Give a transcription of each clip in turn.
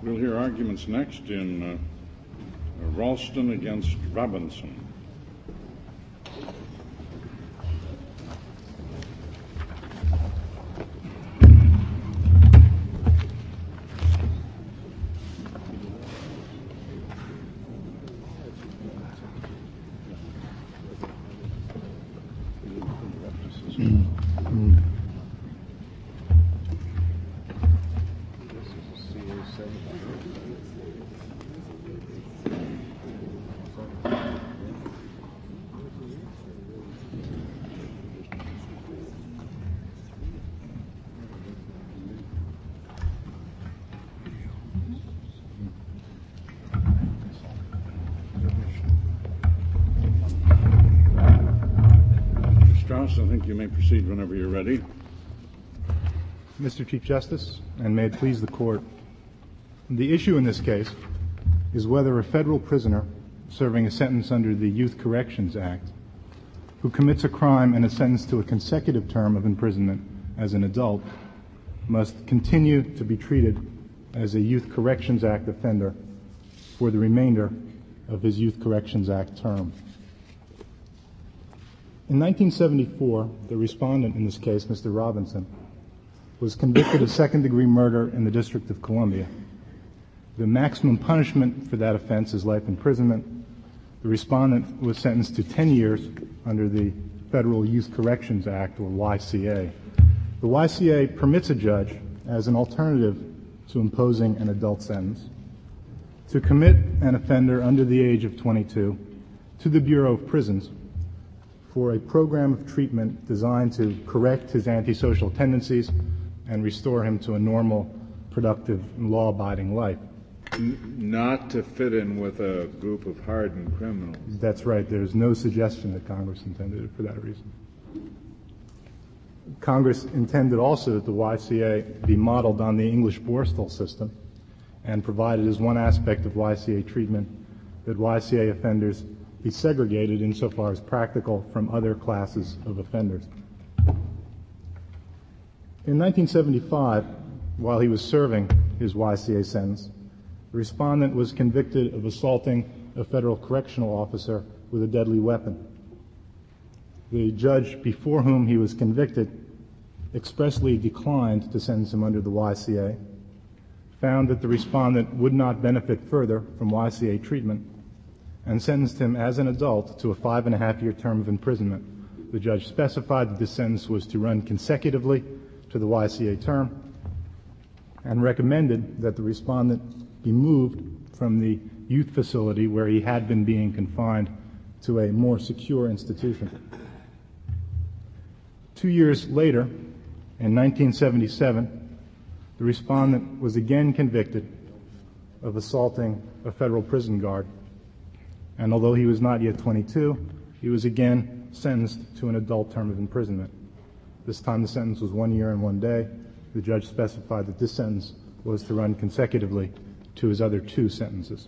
We'll hear arguments next in Ralston against Robinson. I think you may proceed whenever you're ready. Mr. Chief Justice, and may it please the Court, the issue in this case is whether a federal prisoner serving a sentence under the Youth Corrections Act who commits a crime and is sentenced to a consecutive term of imprisonment as an adult must continue to be treated as a Youth Corrections Act offender for the remainder of his Youth Corrections Act term. In 1974, the respondent in this case, Mr. Robinson, was convicted of second-degree murder in the District of Columbia. The maximum punishment for that offense is life imprisonment. The respondent was sentenced to 10 years under the Federal Youth Corrections Act, or YCA. The YCA permits a judge, as an alternative to imposing an adult sentence, to commit an offender under the age of 22 to the Bureau of Prisons for a program of treatment designed to correct his antisocial tendencies and restore him to a normal, productive, and law-abiding life. Not to fit in with a group of hardened criminals. That's right. There's no suggestion that Congress intended it for that reason. Congress intended also that the YCA be modeled on the English Borstal system and provided as one aspect of YCA treatment that YCA offenders be segregated insofar as practical from other classes of offenders. In 1975, while he was serving his YCA sentence, the respondent was convicted of assaulting a federal correctional officer with a deadly weapon. The judge before whom he was convicted expressly declined to sentence him under the YCA, found that the respondent would not benefit further from YCA treatment, and sentenced him as an adult to a 5.5-year term of imprisonment. The judge specified that this sentence was to run consecutively to the YCA term and recommended that the respondent be moved from the youth facility where he had been being confined to a more secure institution. 2 years later, in 1977, the respondent was again convicted of assaulting a federal prison guard. And although he was not yet 22, he was again sentenced to an adult term of imprisonment. This time the sentence was 1 year and 1 day. The judge specified that this sentence was to run consecutively to his other 2 sentences.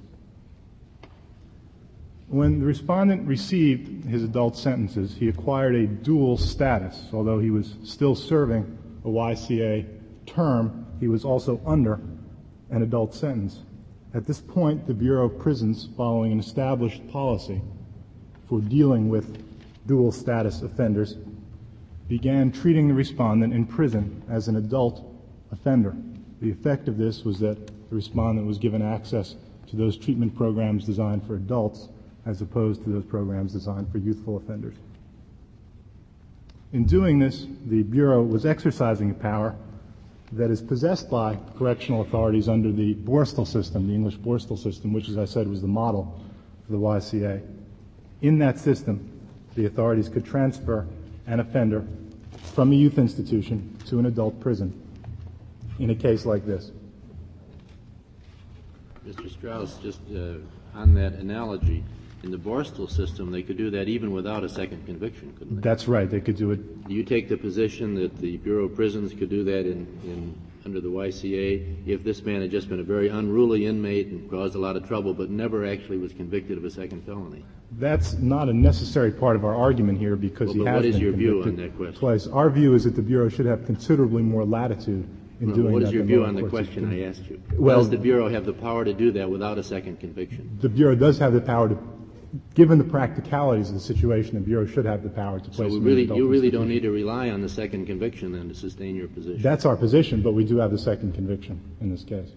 When the respondent received his adult sentences, he acquired a dual status. Although he was still serving a YCA term, he was also under an adult sentence. At this point, the Bureau of Prisons, following an established policy for dealing with dual status offenders, began treating the respondent in prison as an adult offender. The effect of this was that the respondent was given access to those treatment programs designed for adults as opposed to those programs designed for youthful offenders. In doing this, the Bureau was exercising a power that is possessed by correctional authorities under the Borstal system, the English Borstal system, which, as I said, was the model for the YCA. In that system, the authorities could transfer an offender from a youth institution to an adult prison in a case like this. Mr. Strauss, just on that analogy, in the Borstal system, they could do that even without a second conviction, couldn't they? That's right. They could do it. Do you take the position that the Bureau of Prisons could do that under the YCA if this man had just been a very unruly inmate and caused a lot of trouble but never actually was convicted of a second felony? That's not a necessary part of our argument here because he has been convicted what is your view on that question? Twice. Our view is that the Bureau should have considerably more latitude in doing that. What is your the view lower on the courts question have I done. asked you? Well, does the Bureau have the power to do that without a second conviction? The Bureau does have the power to, given the practicalities of the situation, the Bureau should have the power to place So him in an adult you really institution. don't need to rely on the second conviction then to sustain your position. That's our position, but we do have the second conviction in this case.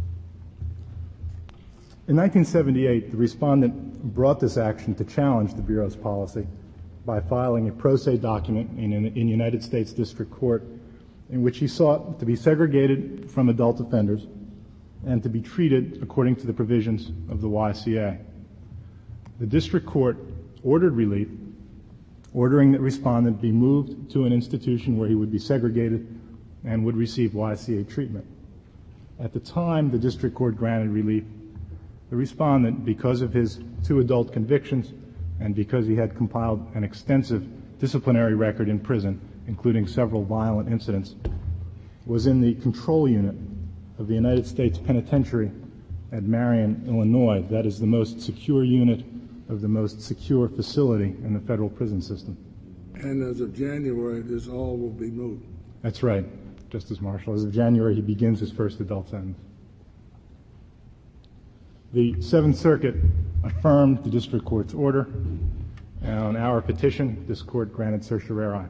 In 1978, the respondent brought this action to challenge the Bureau's policy by filing a pro se document in United States District Court in which he sought to be segregated from adult offenders and to be treated according to the provisions of the YCA. The District Court ordered relief, ordering that respondent be moved to an institution where he would be segregated and would receive YCA treatment. At the time the District Court granted relief, the respondent, because of his 2 adult convictions and because he had compiled an extensive disciplinary record in prison, including several violent incidents, was in the control unit of the United States Penitentiary at Marion, Illinois. That is the most secure unit of the most secure facility in the federal prison system. And as of January, this all will be moved. That's right, Justice Marshall. As of January, he begins his first adult sentence. The Seventh Circuit affirmed the District Court's order, and on our petition, this Court granted certiorari.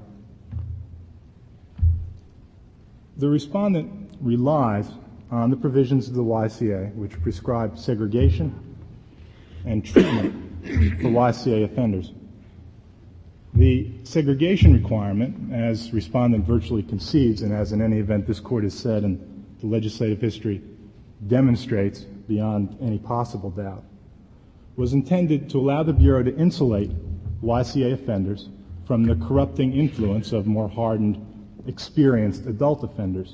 The respondent relies on the provisions of the YCA, which prescribe segregation and treatment for YCA offenders. The segregation requirement, as respondent virtually concedes, and as in any event this Court has said and the legislative history demonstrates beyond any possible doubt, was intended to allow the Bureau to insulate YCA offenders from the corrupting influence of more hardened, experienced adult offenders.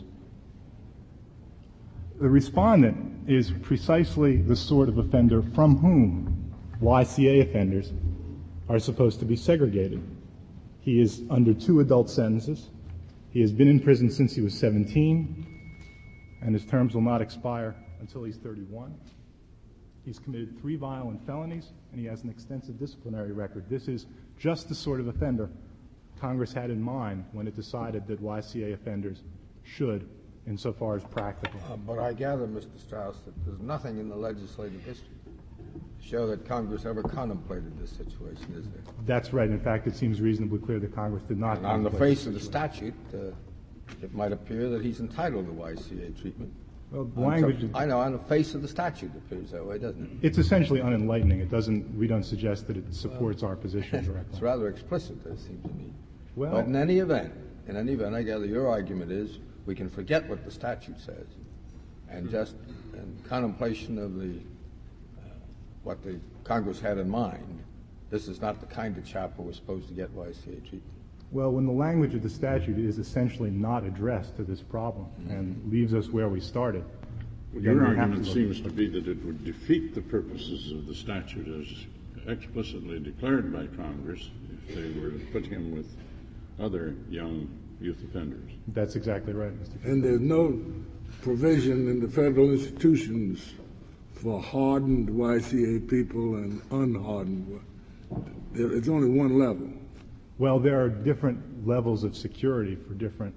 The respondent is precisely the sort of offender from whom YCA offenders are supposed to be segregated. He is under 2 adult sentences. He has been in prison since he was 17, and his terms will not expire until he's 31. He's committed 3 violent felonies, and he has an extensive disciplinary record. This is just the sort of offender Congress had in mind when it decided that YCA offenders should, insofar as practical. But I gather, Mr. Strauss, that there's nothing in the legislative history to show that Congress ever contemplated this situation, is there? That's right. In fact, it seems reasonably clear that Congress did not. And on the face of the statute, it might appear that he's entitled to YCA treatment. Well, the language. I know, on the face of the statute it appears that way, doesn't it? It's essentially unenlightening. We don't suggest that it supports our position directly. It's rather explicit, it seems to me. Well, but in any event, I gather your argument is we can forget what the statute says and just in contemplation of what the Congress had in mind, this is not the kind of chap who was supposed to get YCA treatment. Well, when the language of the statute is essentially not addressed to this problem and leaves us where we started. Your argument seems to be that it would defeat the purposes of the statute as explicitly declared by Congress if they were to put him with other young youth offenders. That's exactly right, Mr. Chairman. And there's no provision in the federal institutions for hardened YCA people and unhardened. It's only one level. Well, there are different levels of security for different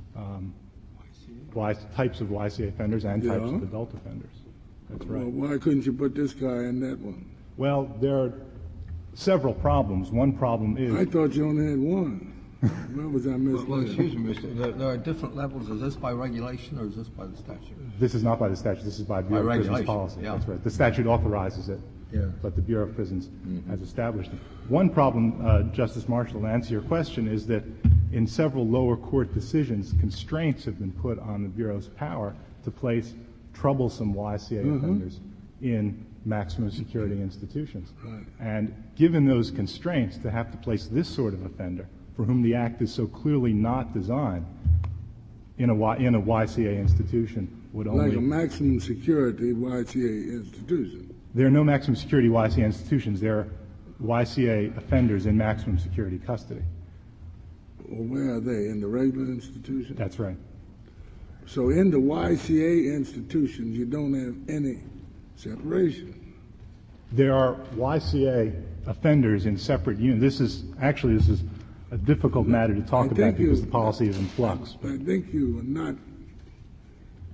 types of YCA offenders and types of adult offenders. That's right. Well, why couldn't you put this guy in that one? Well, there are several problems. One problem is... I thought you only had one. Where was I misled? Well, excuse me, Mr. There are different levels. Is this by regulation or is this by the statute? This is not by the statute. This is by Bureau of Prisons policy. Yeah. That's right. The statute authorizes it, but the Bureau of Prisons has established it. One problem, Justice Marshall, to answer your question, is that in several lower court decisions, constraints have been put on the Bureau's power to place troublesome YCA offenders in maximum security institutions. Right. And given those constraints, to have to place this sort of offender, for whom the Act is so clearly not designed, in a YCA institution would only... Like a maximum security YCA institution. There are no maximum security YCA institutions. There are YCA offenders in maximum security custody. Well, where are they? In the regular institution? That's right. So in the YCA institutions, you don't have any separation. There are YCA offenders in separate units. This is a difficult matter to talk about because the policy is in flux. I think you are not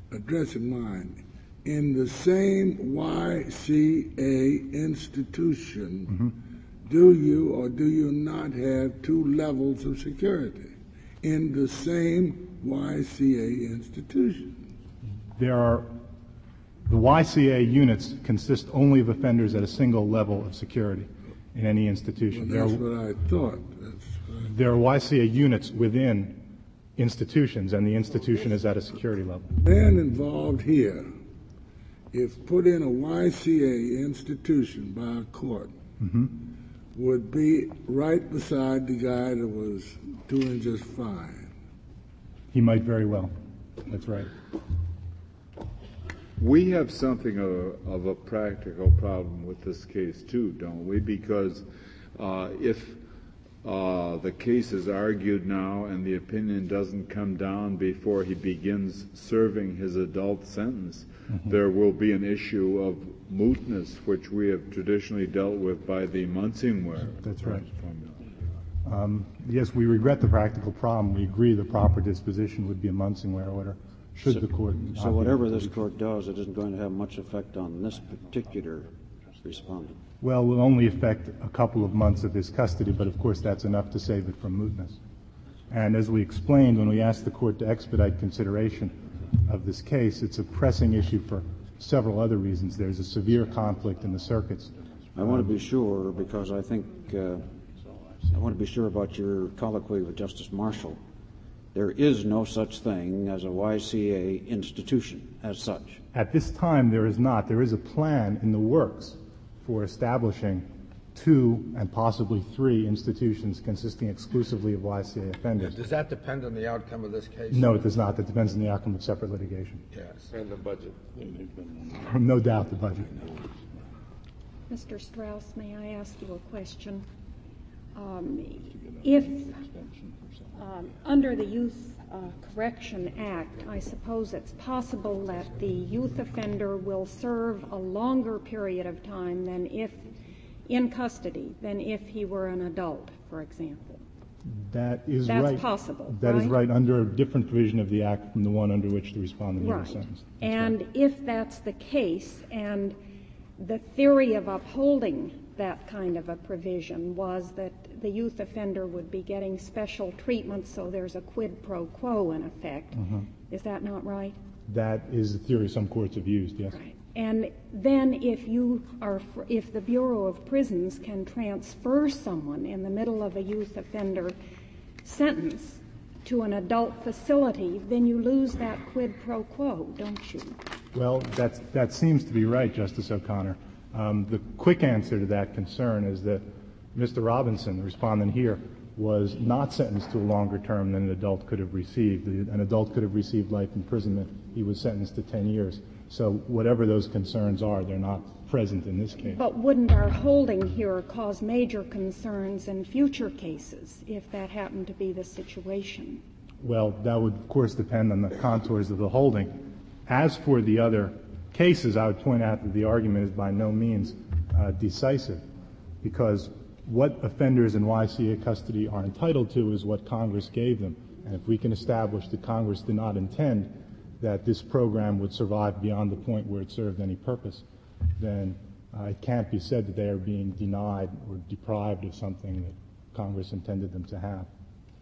addressing mine. In the same YCA institution, do you or do you not have two levels of security in the same YCA institution? The YCA units consist only of offenders at a single level of security in any institution. Well, that's what I thought. There are YCA units within institutions, and the institution is at a security level. Man involved here, if put in a YCA institution by a court, would be right beside the guy that was doing just fine. He might very well. That's right. We have something of a practical problem with this case too, don't we? Because if the case is argued now and the opinion doesn't come down before he begins serving his adult sentence, there will be an issue of mootness, which we have traditionally dealt with by the Munsingware. That's right. Yes, we regret the practical problem. We agree the proper disposition would be a Munsingware order. Should the court So whatever this court does, it isn't going to have much effect on this particular respondent. Well, it will only affect a couple of months of his custody, but of course that's enough to save it from mootness. And as we explained when we asked the court to expedite consideration of this case, it's a pressing issue for several other reasons. There's a severe conflict in the circuits. I want to be sure, because I think I want to be sure about your colloquy with Justice Marshall. There is no such thing as a YCA institution as such. At this time, there is not. There is a plan in the works for establishing 2 and possibly 3 institutions consisting exclusively of YCA offenders. Does that depend on the outcome of this case? No, it does not. That depends on the outcome of separate litigation. Yes. And the budget. No doubt the budget. Mr. Strauss, may I ask you a question? If under the Youth Correction Act, I suppose it's possible that the youth offender will serve a longer period of time than if in custody than if he were an adult, for example. That is right. That's possible, That right? is right, under a different provision of the Act from the one under which the respondent was sentenced. That's and right. if that's the case, and the theory of upholding that kind of a provision was that the youth offender would be getting special treatment, so there's a quid pro quo in effect. Is that not right? That is the theory some courts have used, yes. Right. And then if the Bureau of Prisons can transfer someone in the middle of a youth offender sentence to an adult facility, then you lose that quid pro quo, don't you? Well, that seems to be right, Justice O'Connor. The quick answer to that concern is that Mr. Robinson, the respondent here, was not sentenced to a longer term than an adult could have received. An adult could have received life imprisonment. He was sentenced to 10 years. So whatever those concerns are, they're not present in this case. But wouldn't our holding here cause major concerns in future cases if that happened to be the situation? Well, that would, of course, depend on the contours of the holding. As for the other cases, I would point out that the argument is by no means decisive, because what offenders in YCA custody are entitled to is what Congress gave them. And if we can establish that Congress did not intend that this program would survive beyond the point where it served any purpose, then it can't be said that they are being denied or deprived of something that Congress intended them to have.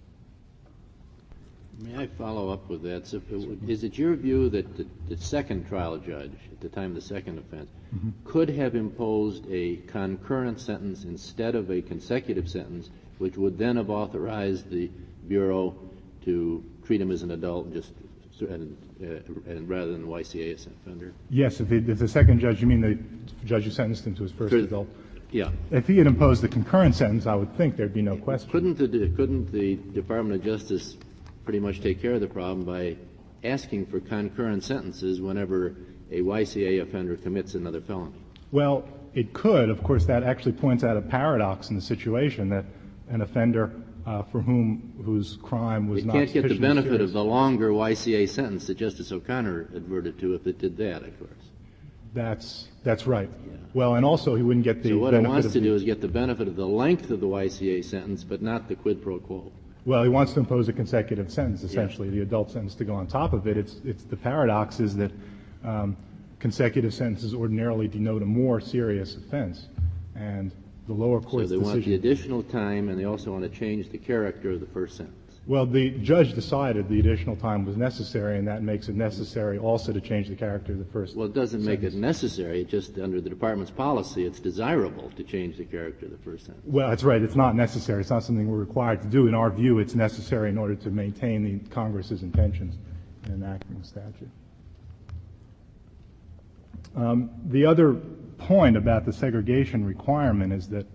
May I follow up with that? So is it your view that the second trial judge, at the time of the second offense, could have imposed a concurrent sentence instead of a consecutive sentence, which would then have authorized the Bureau to treat him as an adult and rather than YCA as an offender? Yes, if the second judge, you mean the judge who sentenced him to his first adult? Yeah. If he had imposed the concurrent sentence, I would think there'd be no question. Couldn't the Department of Justice pretty much take care of the problem by asking for concurrent sentences whenever a YCA offender commits another felony? Well, it could. Of course, that actually points out a paradox in the situation, that an offender whose crime was not sufficiently serious. It can't get the benefit of the longer YCA sentence that Justice O'Connor adverted to if it did that, of course. That's right. Yeah. Well, and also he wouldn't get the benefit of So what it wants to do is get the benefit of the length of the YCA sentence, but not the quid pro quo. Well, he wants to impose a consecutive sentence, essentially, the adult sentence to go on top of it. It's the paradox is that consecutive sentences ordinarily denote a more serious offense, and the lower court's decision. So they want the decision. additional time, and they also want to change the character of the first sentence. Well, the judge decided the additional time was necessary, and that makes it necessary also to change the character of the first Well, it doesn't sentence. make it necessary. It just, under the department's policy, it's desirable to change the character of the first sentence. Well, that's right. It's not necessary. It's not something we're required to do. In our view, it's necessary in order to maintain the Congress's intentions in enacting the statute. The other point about the segregation requirement is that,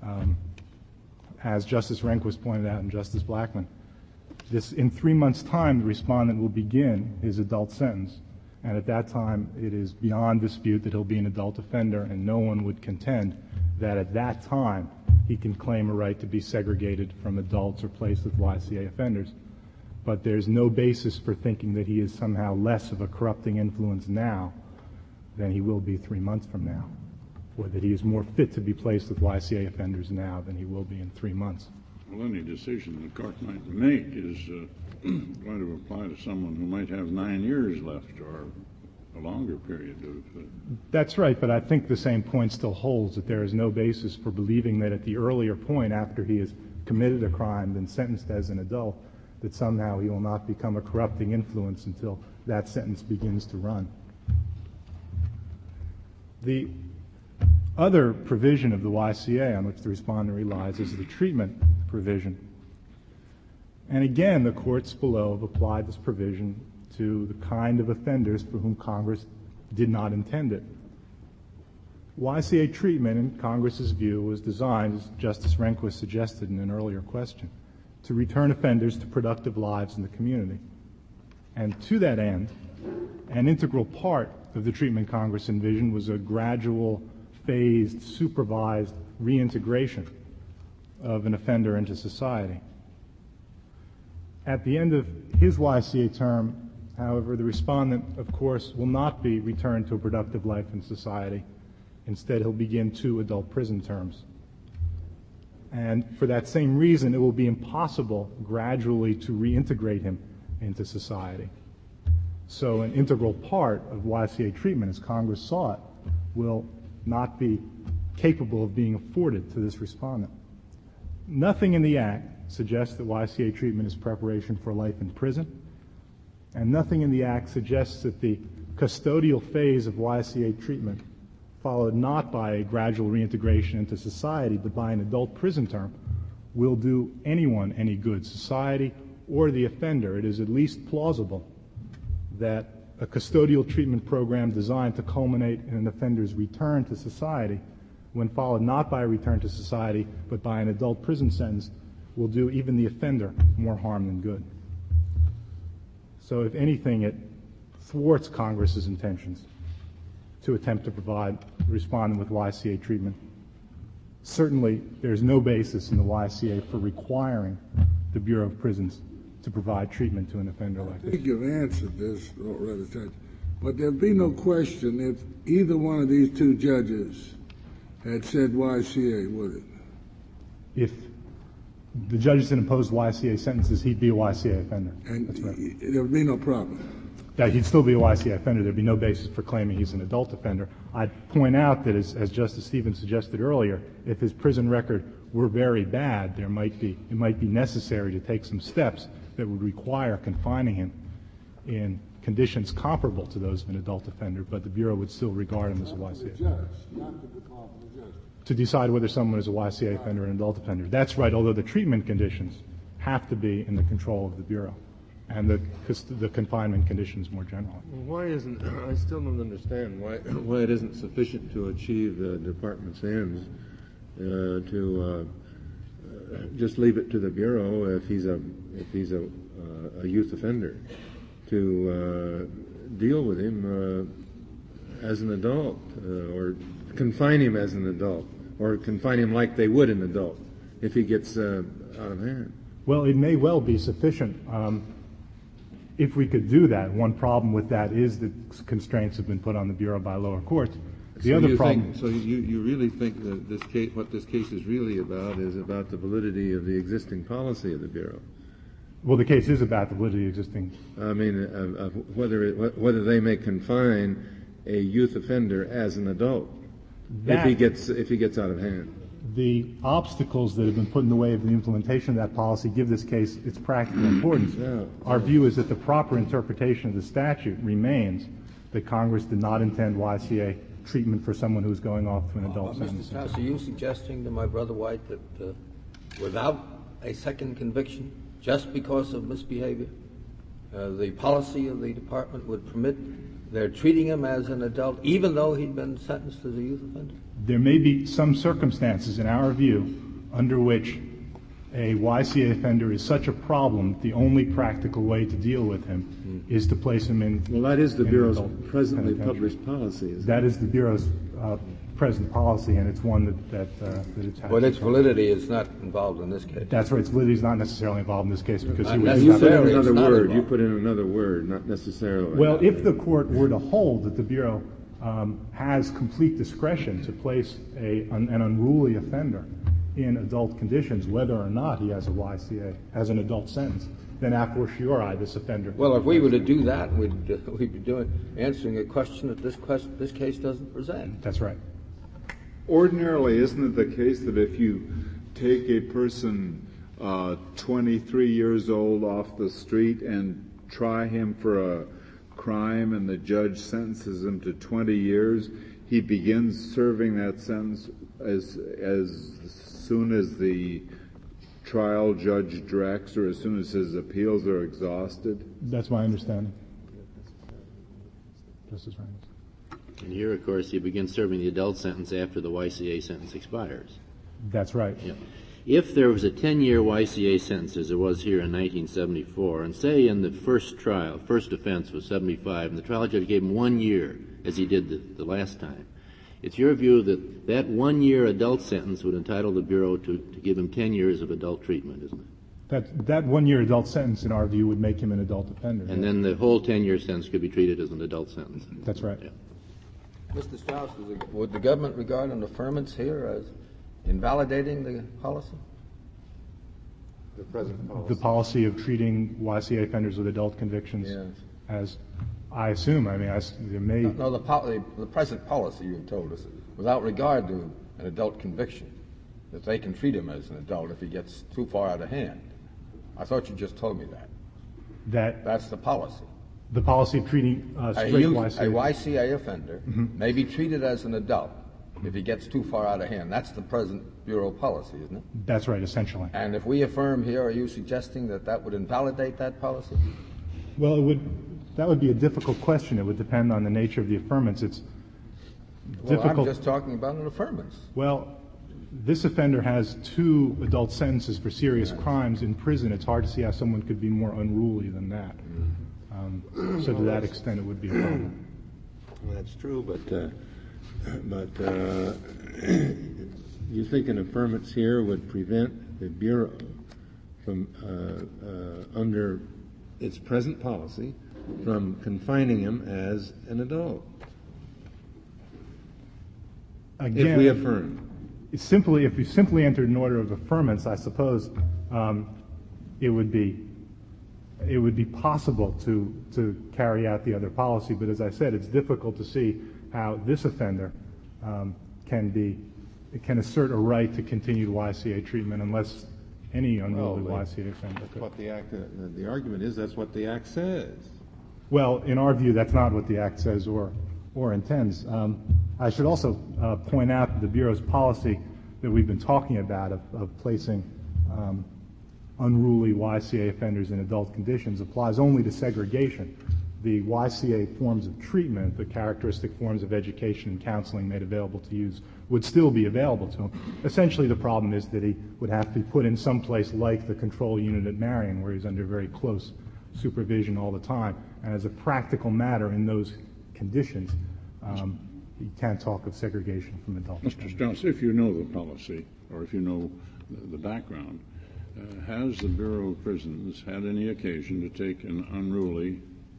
as Justice Rehnquist pointed out and Justice Blackmun, in 3 months' time, the respondent will begin his adult sentence, and at that time it is beyond dispute that he'll be an adult offender, and no one would contend that at that time he can claim a right to be segregated from adults or placed with YCA offenders. But there's no basis for thinking that he is somehow less of a corrupting influence now than he will be 3 months from now, or that he is more fit to be placed with YCA offenders now than he will be in 3 months. Well, any decision the court might make is going to apply to someone who might have 9 years left or a longer period of... That's right, but I think the same point still holds, that there is no basis for believing that at the earlier point, after he has committed a crime, been sentenced as an adult, that somehow he will not become a corrupting influence until that sentence begins to run. The other provision of the YCA on which the respondent relies is the treatment provision. And again, the courts below have applied this provision to the kind of offenders for whom Congress did not intend it. YCA treatment, in Congress's view, was designed, as Justice Rehnquist suggested in an earlier question, to return offenders to productive lives in the community. And to that end, an integral part of the treatment Congress envisioned was a gradual, phased, supervised reintegration of an offender into society. At the end of his YCA term, however, the respondent, of course, will not be returned to a productive life in society. Instead, he'll begin 2 adult prison terms. And for that same reason, it will be impossible gradually to reintegrate him into society. So an integral part of YCA treatment, as Congress saw it, will not be capable of being afforded to this respondent. Nothing in the Act suggests that YCA treatment is preparation for life in prison, and nothing in the Act suggests that the custodial phase of YCA treatment, followed not by a gradual reintegration into society, but by an adult prison term, will do anyone any good, society or the offender. It is at least plausible that a custodial treatment program designed to culminate in an offender's return to society, when followed not by a return to society, but by an adult prison sentence, will do even the offender more harm than good. So if anything, it thwarts Congress's intentions to attempt to provide the respondent with YCA treatment. Certainly, there's no basis in the YCA for requiring the Bureau of Prisons to provide treatment to an offender like this. I think you've answered this already, Judge. But there'd be no question if either one of these 2 judges had said YCA, would it? If the judges had imposed YCA sentences, he'd be a YCA offender. And that's right. There'd be no problem. Yeah, he'd still be a YCA offender. There'd be no basis for claiming he's an adult offender. I'd point out that, as Justice Stevens suggested earlier, if his prison record were very bad, it might be necessary to take some steps that would require confining him in conditions comparable to those of an adult offender, but the Bureau would still regard him as a YCA. To decide whether someone is a YCA offender or an adult offender. That's right, although the treatment conditions have to be in the control of the Bureau, and the confinement conditions more generally. Why isn't, I still don't understand why it isn't sufficient to achieve the department's ends to just leave it to the Bureau if he's a youth offender to deal with him as an adult or confine him as an adult or confine him like they would an adult if he gets out of hand. Well, it may well be sufficient if we could do that. One problem with that is that constraints have been put on the Bureau by lower courts. So you really think that what this case is really about is about the validity of the existing policy of the Bureau? Well, the case is about the validity of existing. I mean, of whether they may confine a youth offender as an adult if he gets out of hand. The obstacles that have been put in the way of the implementation of that policy give this case its practical importance. Our view is that the proper interpretation of the statute remains that Congress did not intend YCA treatment for someone who's going off to an adult sentence. Mr. Strauss, are you suggesting to my brother White that without a second conviction, just because of misbehavior, the policy of the department would permit their treating him as an adult, even though he'd been sentenced as a youth offender? There may be some circumstances, in our view, under which a YCA offender is such a problem, the only practical way to deal with him is to place him in. Well, that is the Bureau's presently published policy, isn't it? That is the Bureau's present policy, and it's one that it's had. But its validity is not involved in this case. That's right. Its validity is not necessarily involved in this case because he was. was. You put in another word. You put in another word, not necessarily. Well, if the court were to hold that the Bureau has complete discretion to place an unruly offender in adult conditions, whether or not he has a YCA, has an adult sentence, then a fortiori this offender. Well, if we were to do that, we'd be answering a question that this case doesn't present. That's right. Ordinarily, isn't it the case that if you take a person 23 years old off the street and try him for a crime and the judge sentences him to 20 years, he begins serving that sentence as soon as the trial judge directs or as soon as his appeals are exhausted? That's my understanding. Justice Reynolds. And here, of course, he begins serving the adult sentence after the YCA sentence expires. That's right. Yeah. If there was a 10-year YCA sentence, as there was here in 1974, and say in the first offense was 75, and the trial judge gave him 1 year, as he did the last time, it's your view that 1 year adult sentence would entitle the Bureau to give him 10 years of adult treatment, isn't it? That 1 year adult sentence, in our view, would make him an adult offender. And then the whole 10-year sentence could be treated as an adult sentence. That's right. Yeah. Mr. Strauss, would the government regard an affirmance here as invalidating the policy? The present policy. The policy of treating YCA offenders with adult convictions as, I assume, there may... No, the present policy, you've told us, without regard to an adult conviction, that they can treat him as an adult if he gets too far out of hand. I thought you just told me that. That's the policy. The policy of treating straight YCA. A YCA offender may be treated as an adult if he gets too far out of hand. That's the present Bureau policy, isn't it? That's right, essentially. And if we affirm here, are you suggesting that would invalidate that policy? Well, that would be a difficult question. It would depend on the nature of the affirmance. It's difficult. I'm just talking about an affirmance. Well, this offender has 2 adult sentences for serious crimes in prison. It's hard to see how someone could be more unruly than that. So to that extent, it would be a problem. Well, that's true, but you think an affirmance here would prevent the Bureau from, under its present policy, from confining him as an adult? Again, if we affirm. If you simply entered an order of affirmance, I suppose it would be possible to carry out the other policy. But as I said, it's difficult to see how this offender can assert a right to continued YCA treatment unless any unruly YCA offender could. What the argument is, that's what the Act says. Well, in our view, that's not what the Act says or intends. I should also point out that the Bureau's policy that we've been talking about of placing unruly YCA offenders in adult conditions applies only to segregation. The YCA forms of treatment, the characteristic forms of education and counseling made available to youth, would still be available to him. Essentially, the problem is that he would have to be put in some place like the control unit at Marion, where he's under very close supervision all the time. And as a practical matter in those conditions, you can't talk of segregation from adult Mr. Strauss, if you know the policy, or if you know the background, has the Bureau of Prisons had any occasion to take an unruly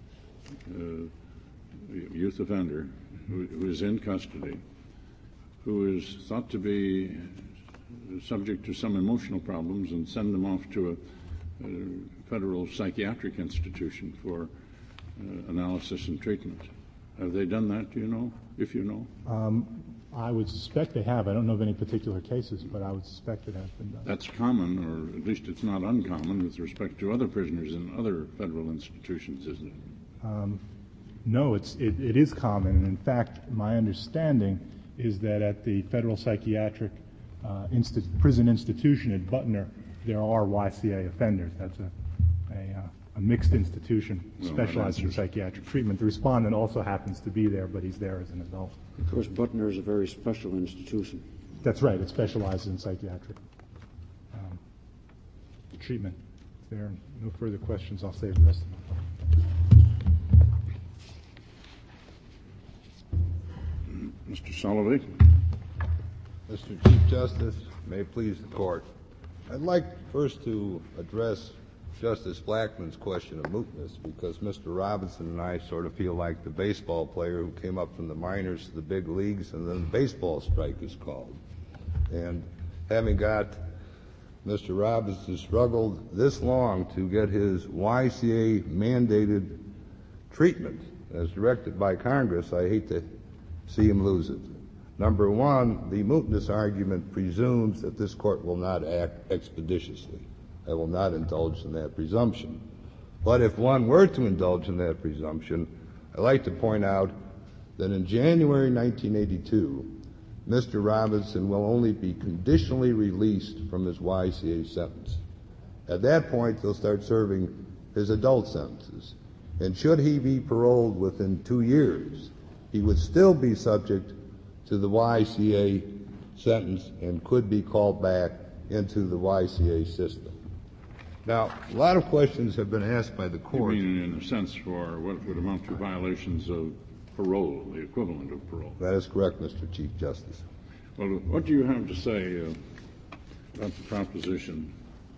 youth offender who is in custody, who is thought to be subject to some emotional problems, and send them off to federal psychiatric institution for analysis and treatment. Have they done that, do you know, if you know? I would suspect they have. I don't know of any particular cases, but I would suspect it has been done. That's common, or at least it's not uncommon with respect to other prisoners in other federal institutions, isn't it? No, it is common. And in fact, my understanding is that at the Federal Psychiatric Prison Institution at Butner, there are YCA offenders. That's a mixed institution specializing in psychiatric treatment. The respondent also happens to be there, but he's there as an adult. Of course, Butner is a very special institution. That's right. It specializes in psychiatric treatment. If there are no further questions, I'll save the rest of my time. Mr. Salovey. Mr. Chief Justice, may it please the Court. I'd like first to address Justice Blackmun's question of mootness, because Mr. Robinson and I sort of feel like the baseball player who came up from the minors to the big leagues and then the baseball strike is called. And having got Mr. Robinson struggled this long to get his YCA mandated treatment as directed by Congress, I hate to see him lose it. Number one, the mootness argument presumes that this Court will not act expeditiously. I will not indulge in that presumption. But if one were to indulge in that presumption, I'd like to point out that in January 1982, Mr. Robinson will only be conditionally released from his YCA sentence. At that point, he'll start serving his adult sentences. And should he be paroled within 2 years, he would still be subject to the YCA sentence and could be called back into the YCA system. Now, a lot of questions have been asked by the Court. You mean in a sense for what would amount to violations of parole, the equivalent of parole? That is correct, Mr. Chief Justice. Well, what do you have to say about the proposition,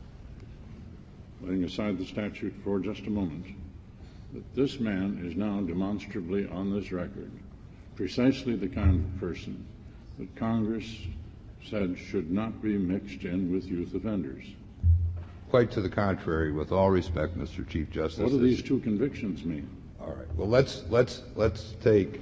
laying aside the statute for just a moment, that this man is now demonstrably on this record precisely the kind of person that Congress said should not be mixed in with youth offenders? Quite to the contrary, with all respect, Mr. Chief Justice. What do these two convictions mean? All right. Well, let's take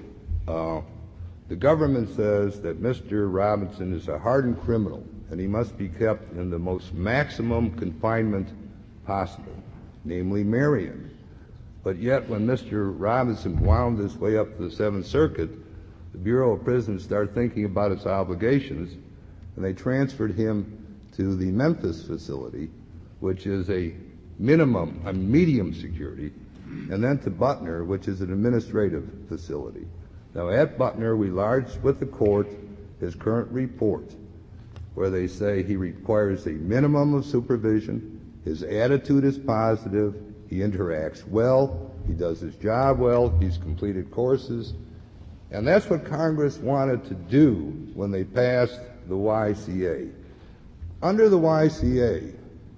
the government says that Mr. Robinson is a hardened criminal and he must be kept in the most maximum confinement possible, namely Marion. But yet when Mr. Robinson wound his way up to the Seventh Circuit, the Bureau of Prisons started thinking about its obligations, and they transferred him to the Memphis facility, which is a medium security, and then to Butner, which is an administrative facility. Now, at Butner, we lodged with the Court his current report, where they say he requires a minimum of supervision, his attitude is positive, he interacts well, he does his job well, he's completed courses, and that's what Congress wanted to do when they passed the YCA. Under the YCA,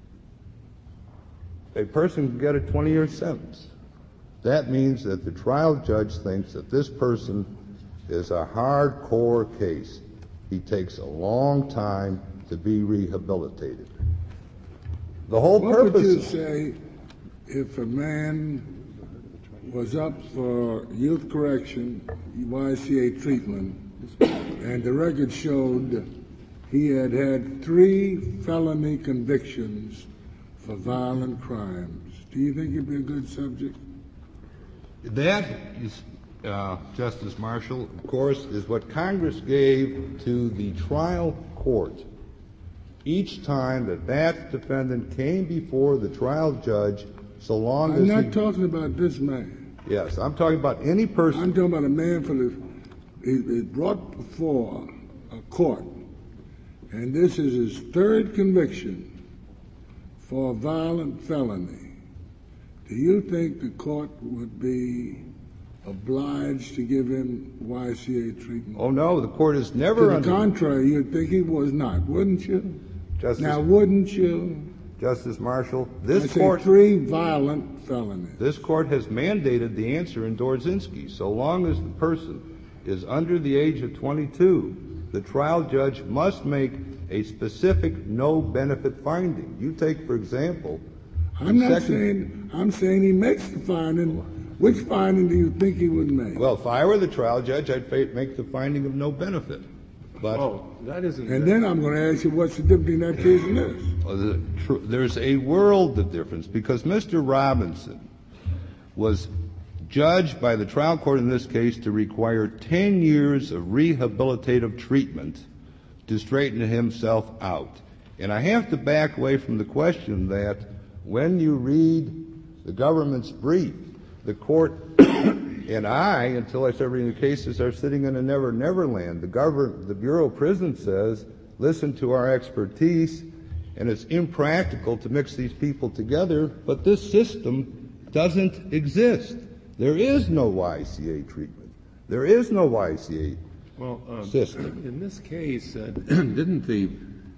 a person can get a 20-year sentence. That means that the trial judge thinks that this person is a hardcore case. He takes a long time to be rehabilitated. The whole purpose. What would you say if a man was up for youth correction, YCA treatment, and the record showed he had had 3 felony convictions for violent crimes? Do you think it'd be a good subject? That is, Justice Marshall, of course, is what Congress gave to the trial court each time that defendant came before the trial judge, so long as I'm not talking about this man. Yes, I'm talking about any person. I'm talking about a man he's brought before a court, and this is his 3rd conviction for a violent felony. Do you think the court would be obliged to give him YCA treatment? Oh, no, the court is never. To the contrary, you'd think he was not, wouldn't you? Now, wouldn't you? Justice Marshall, this court... 3 violent felonies. This court has mandated the answer in Dworzinski. So long as the person is under the age of 22, the trial judge must make a specific no-benefit finding. You take, for example, I'm saying he makes the finding. Which finding do you think he would make? Well, if I were the trial judge, I'd make the finding of no benefit. But that isn't. And then I'm going to ask you what's the difference in that case and this. There's a world of difference because Mr. Robinson was judged by the trial court in this case to require 10 years of rehabilitative treatment to straighten himself out. And I have to back away from the question that when you read the government's brief, the court and I, until I started reading the cases, are sitting in a never land. The Bureau of Prisons says, listen to our expertise, and it's impractical to mix these people together, but this system doesn't exist. There is no YCA treatment. There is no YCA system. In this case, didn't the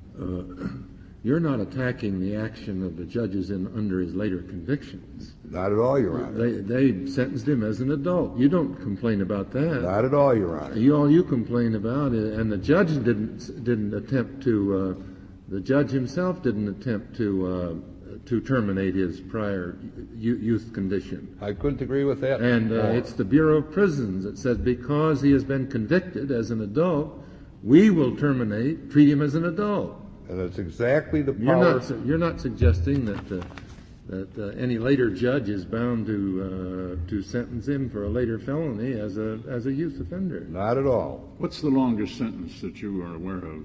you're not attacking the action of the judges under his later convictions. Not at all, Your Honor. They sentenced him as an adult. You don't complain about that. Not at all, Your Honor. All you complain about, and the judge didn't attempt to. The judge himself didn't attempt to terminate his prior youth condition. I couldn't agree with that. And it's the Bureau of Prisons that said because he has been convicted as an adult, we will treat him as an adult. And that's exactly the power. You're not suggesting that any later judge is bound to sentence him for a later felony as a youth offender. Not at all. What's the longest sentence that you are aware of?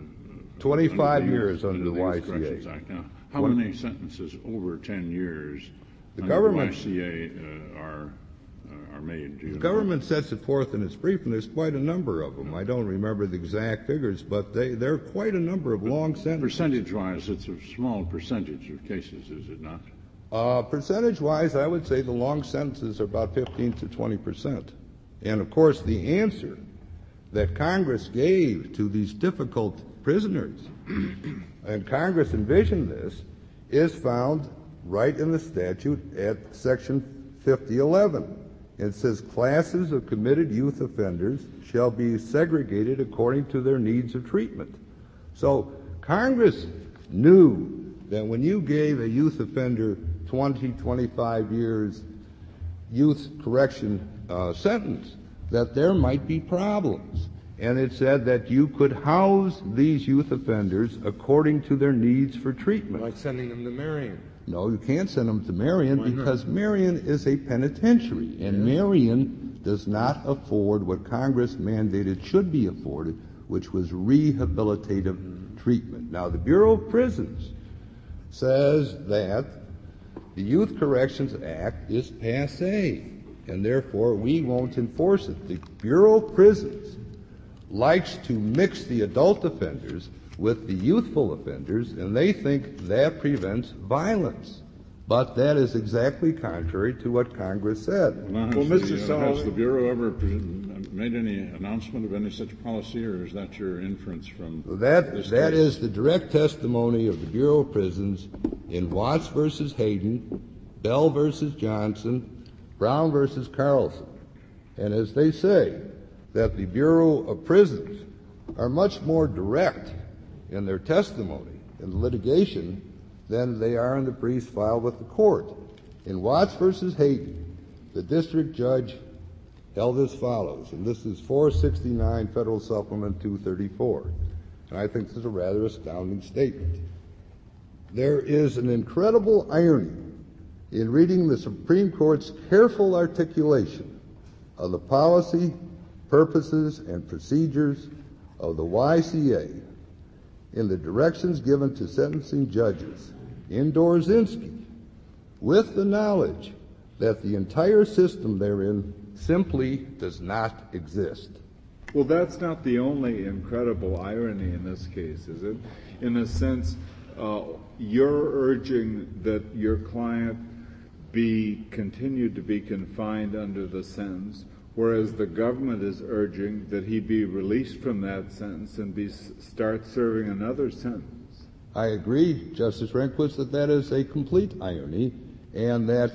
25 years under the YCA. Act. Now, how many sentences over 10 years the under government, the YCA are made? The government sets it forth in its brief, and there's quite a number of them. I don't remember the exact figures, but there are quite a number of long sentences. Percentage-wise, it's a small percentage of cases, is it not? Percentage-wise, I would say the long sentences are about 15 to 20%. And, of course, the answer that Congress gave to these difficult prisoners, and Congress envisioned this, is found right in the statute at Section 5011. It says, classes of committed youth offenders shall be segregated according to their needs of treatment. So Congress knew that when you gave a youth offender 20, 25 years youth correction sentence, that there might be problems. And it said that you could house these youth offenders according to their needs for treatment. Like sending them to Marion. No, you can't send them to Marion because Marion is a penitentiary, and Marion does not afford what Congress mandated should be afforded, which was rehabilitative treatment. Now, the Bureau of Prisons says that the Youth Corrections Act is passé, and therefore we won't enforce it. The Bureau of Prisons likes to mix the adult offenders with the youthful offenders, and they think that prevents violence. But that is exactly contrary to what Congress said. Well, has the Bureau ever made any announcement of any such policy, or is that your inference from that is the direct testimony of the Bureau of Prisons in Watts versus Hayden, Bell versus Johnson, Brown versus Carlson. And as they say, that the Bureau of Prisons are much more direct in their testimony in litigation than they are in the briefs filed with the court. In Watts versus Hayden, the district judge held as follows, and this is 469 Federal Supplement 234, and I think this is a rather astounding statement. There is an incredible irony in reading the Supreme Court's careful articulation of the policy, purposes, and procedures of the YCA in the directions given to sentencing judges in Dorzinski, with the knowledge that the entire system therein simply does not exist. Well, that's not the only incredible irony in this case, is it? In a sense, you're urging that your client be continued to be confined under the sentence, whereas the government is urging that he be released from that sentence and start serving another sentence. I agree, Justice Rehnquist, that is a complete irony, and that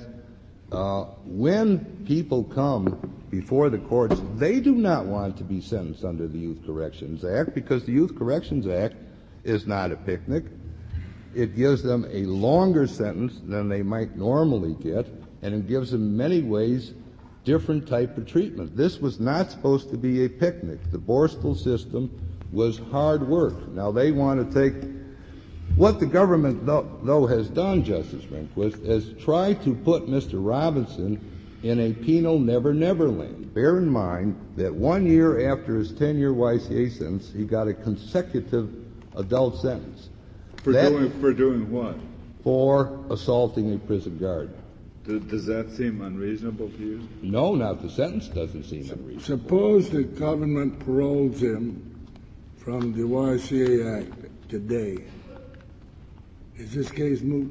when people come before the courts, they do not want to be sentenced under the Youth Corrections Act, because the Youth Corrections Act is not a picnic. It gives them a longer sentence than they might normally get, and it gives them in many ways different type of treatment. This was not supposed to be a picnic. The Borstal system was hard work. Now they want to take what the government, though has done, Justice Rehnquist, is try to put Mr. Robinson in a penal never-never land. Bear in mind that 1 year after his 10-year YCA sentence, he got a consecutive adult sentence. For doing what? For assaulting a prison guard. Does that seem unreasonable to you? No, not the sentence doesn't seem unreasonable. Suppose the government paroles him from the YCA Act today. Is this case moot?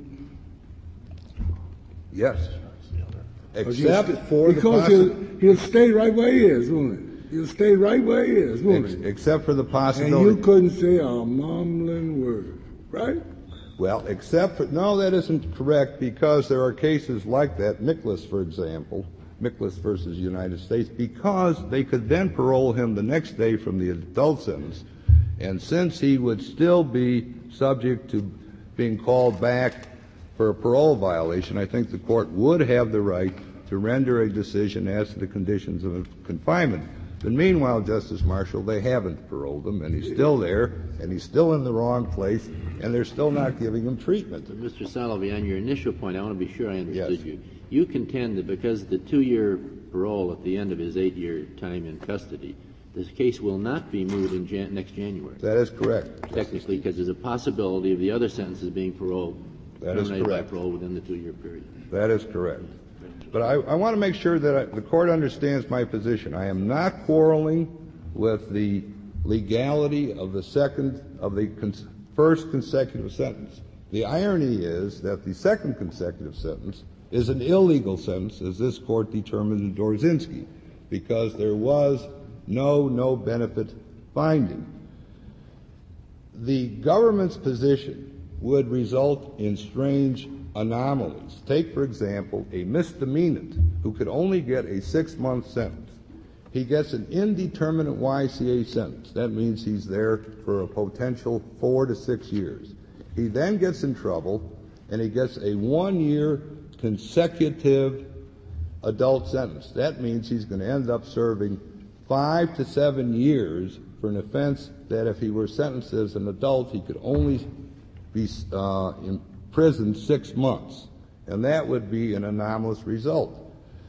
Yes. Except for because he'll stay right where he is, won't he? He'll stay right where he is, won't he? Except for the possibility. And you couldn't say a mumbling word, right? Well, no, that isn't correct, because there are cases like that, Miklas, for example, Miklas versus United States, because they could then parole him the next day from the adult sentence, and since he would still be subject to being called back for a parole violation, I think the court would have the right to render a decision as to the conditions of confinement. But meanwhile, Justice Marshall, they haven't paroled him, and he's still there, and he's still in the wrong place, and they're still not giving him treatment. But Mr. Salovey, on your initial point, I want to be sure I understood Yes. you. You contend that because of the 2-year parole at the end of his 8-year time in custody, this case will not be moved in next January. That is correct. Technically, because there's a possibility of the other sentences being paroled, That is terminated by correct. parole within the 2-year period. That is correct. But I want to make sure that the court understands my position. I am not quarreling with the legality of the first consecutive sentence. The irony is that the second consecutive sentence is an illegal sentence, as this court determined in Dorzinski, because there was no benefit finding. The government's position would result in strange anomalies. Take, for example, a misdemeanant who could only get a 6-month sentence. He gets an indeterminate YCA sentence. That means he's there for a potential 4 to 6 years. He then gets in trouble, and he gets a 1-year consecutive adult sentence. That means he's going to end up serving 5 to 7 years for an offense that if he were sentenced as an adult, he could only be imprisoned 6 months. And that would be an anomalous result.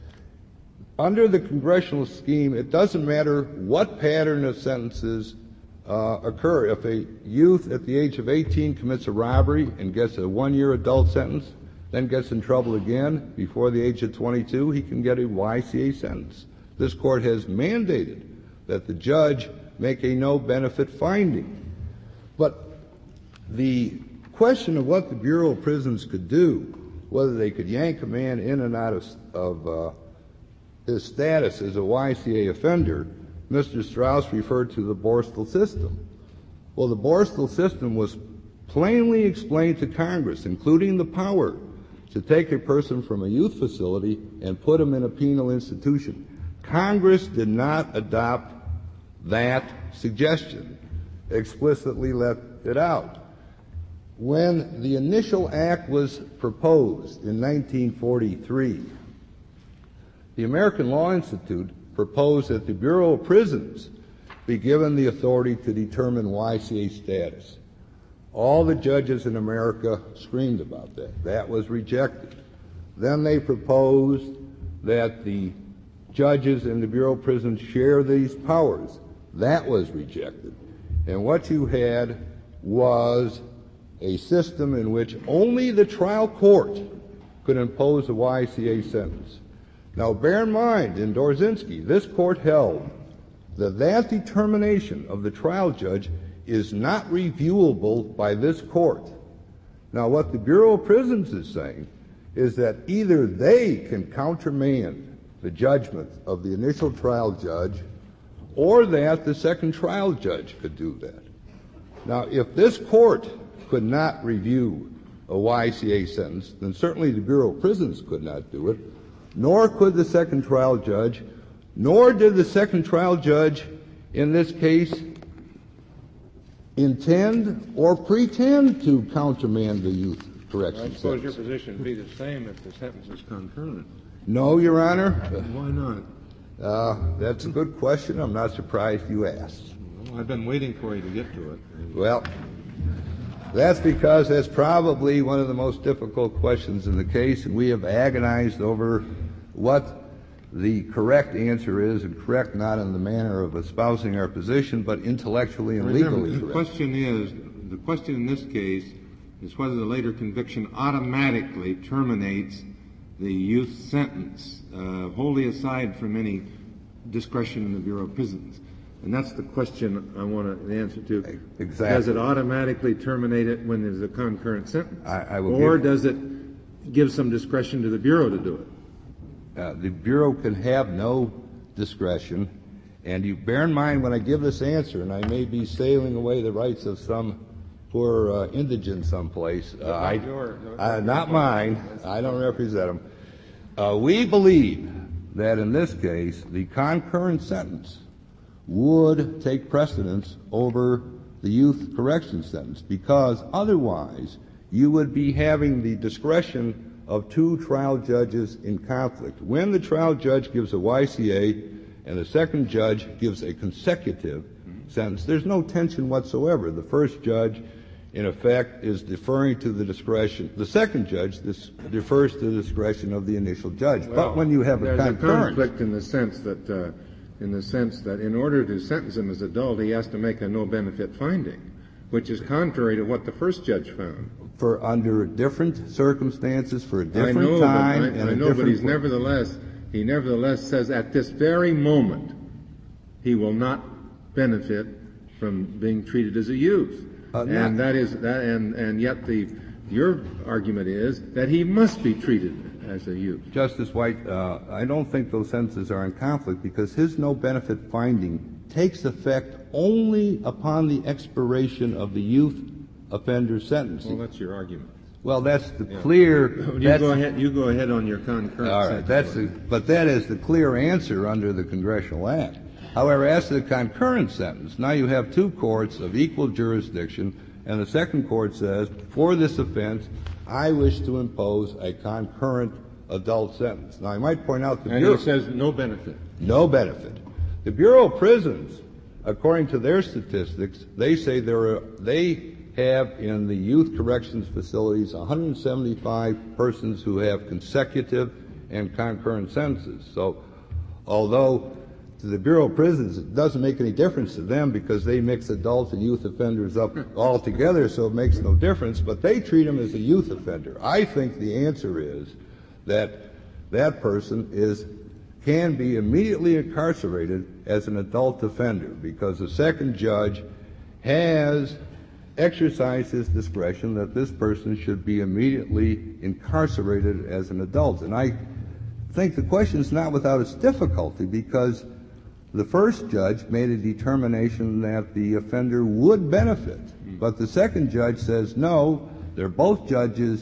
Under the congressional scheme, it doesn't matter what pattern of sentences occur. If a youth at the age of 18 commits a robbery and gets a 1-year adult sentence, then gets in trouble again before the age of 22, he can get a YCA sentence. This court has mandated that the judge make a no-benefit finding. But the question of what the Bureau of Prisons could do, whether they could yank a man in and out of his status as a YCA offender, Mr. Strauss referred to the Borstal system. Well, the Borstal system was plainly explained to Congress, including the power to take a person from a youth facility and put him in a penal institution. Congress did not adopt that suggestion, explicitly let it out. When the initial act was proposed in 1943, the American Law Institute proposed that the Bureau of Prisons be given the authority to determine YCA status. All the judges in America screamed about that. That was rejected. Then they proposed that the judges in the Bureau of Prisons share these powers. That was rejected. And what you had was a system in which only the trial court could impose a YCA sentence. Now, bear in mind, in Dorzinski, this court held that determination of the trial judge is not reviewable by this court. Now, what the Bureau of Prisons is saying is that either they can countermand the judgment of the initial trial judge, or that the second trial judge could do that. Now, if this court could not review a YCA sentence, then certainly the Bureau of Prisons could not do it, nor could the second trial judge, nor did the second trial judge in this case intend or pretend to countermand the youth correction I suppose sentence. your position would be the same if the sentence is concurrent. No, Your Honor. Why not? That's a good question. I'm not surprised you asked. Well, I've been waiting for you to get to it. Well, that's because that's probably one of the most difficult questions in the case, and we have agonized over what the correct answer is, and correct not in the manner of espousing our position, but intellectually and legally the correct. The question in this case is whether the later conviction automatically terminates the youth sentence, wholly aside from any discretion in the Bureau of Prisons. And that's the question I want an answer to. Exactly. Does it automatically terminate it when there's a concurrent sentence? Or does it give some discretion to the Bureau to do it? The Bureau can have no discretion, and you bear in mind when I give this answer, and I may be sailing away the rights of some poor indigent someplace. Not mine. I don't represent them. We believe that in this case, the concurrent sentence would take precedence over the youth correction sentence, because otherwise you would be having the discretion of two trial judges in conflict. When the trial judge gives a YCA and the second judge gives a consecutive sentence, there's no tension whatsoever. The first judge, in effect, is deferring to the discretion. The second judge defers to the discretion of the initial judge. But when you have a concurrent, there's a conflict in the sense that in order to sentence him as adult, he has to make a no benefit finding, which is contrary to what the first judge found. For under different circumstances, for a different time, and I know, but he nevertheless says at this very moment he will not benefit from being treated as a youth, and yet your argument is that he must be treated as a youth. Justice White, I don't think those sentences are in conflict, because his no benefit finding takes effect only upon the expiration of the youth offender sentence. Well, that's your argument. Well, that's the clear. You go ahead on your concurrent. All right, but that is the clear answer under the Congressional Act. However, as to the concurrent sentence, now you have two courts of equal jurisdiction, and the second court says, for this offense, I wish to impose a concurrent adult sentence. Now, I might point out the Bureau says no benefit. No benefit. The Bureau of Prisons, according to their statistics, they say they have in the youth corrections facilities 175 persons who have consecutive and concurrent sentences. So, although to the Bureau of Prisons it doesn't make any difference to them because they mix adults and youth offenders up all together, so it makes no difference, but they treat him as a youth offender. I think the answer is that that person can be immediately incarcerated as an adult offender, because the second judge has exercised his discretion that this person should be immediately incarcerated as an adult. And I think the question is not without its difficulty, because the first judge made a determination that the offender would benefit, but the second judge says no, they're both judges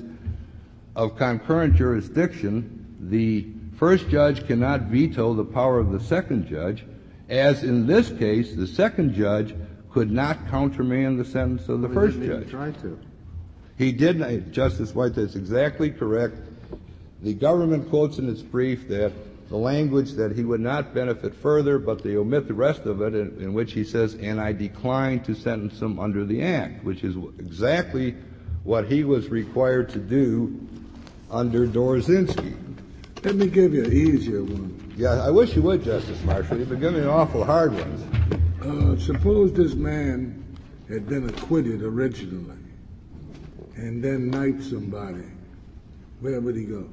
of concurrent jurisdiction. The first judge cannot veto the power of the second judge, as in this case the second judge could not countermand the sentence of the first judge. Try to. He did, Justice White, that's exactly correct. The government quotes in its brief that the language that he would not benefit further, but they omit the rest of it, in which he says, and I decline to sentence him under the Act, which is exactly what he was required to do under Dorzinski. Let me give you an easier one. Yeah, I wish you would, Justice Marshall. You've been giving me awful hard ones. Suppose this man had been acquitted originally and then knifed somebody. Where would he go?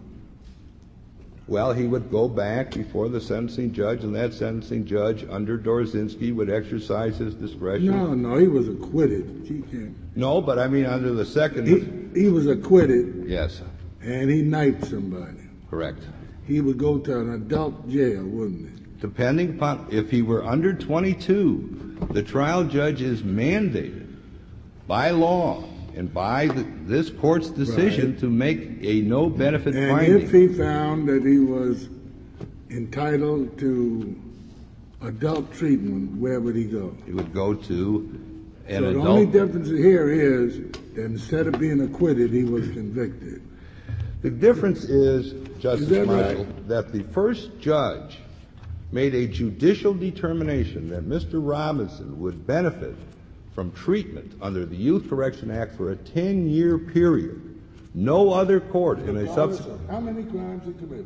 Well, he would go back before the sentencing judge, and that sentencing judge, under Dorzinski, would exercise his discretion. No, he was acquitted. He can't. No, but I mean under the second. He was acquitted. Yes. And he knifed somebody. Correct. He would go to an adult jail, wouldn't he? Depending upon, if he were under 22, the trial judge is mandated by law and by this court's decision to make a no benefit finding. And if he found that he was entitled to adult treatment, where would he go? He would go to an so adult. The only difference here is that instead of being acquitted, he was convicted. The difference is, Justice Marshall, right? that the first judge made a judicial determination that Mr. Robinson would benefit from treatment under the Youth Correction Act for a 10-year period. No other court in a subsequent... How many crimes he committed?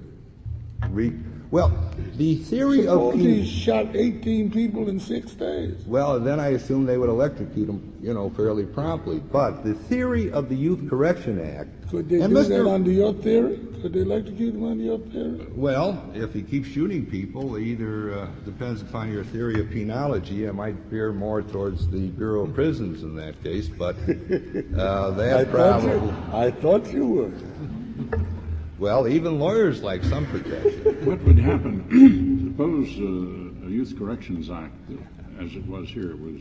Well, the theory Suppose of... he shot 18 people in 6 days. Well, then I assume they would electrocute him, fairly promptly. But the theory of the Youth Correction Act... Could they do that under your theory? Could they electrocute him under your theory? Well, if he keeps shooting people, either depends upon your theory of penology. I might veer more towards the Bureau of Prisons in that case, but that probably... I thought you would. Well, even lawyers like some protection. What would happen, suppose a Youth Corrections Act, as it was here, was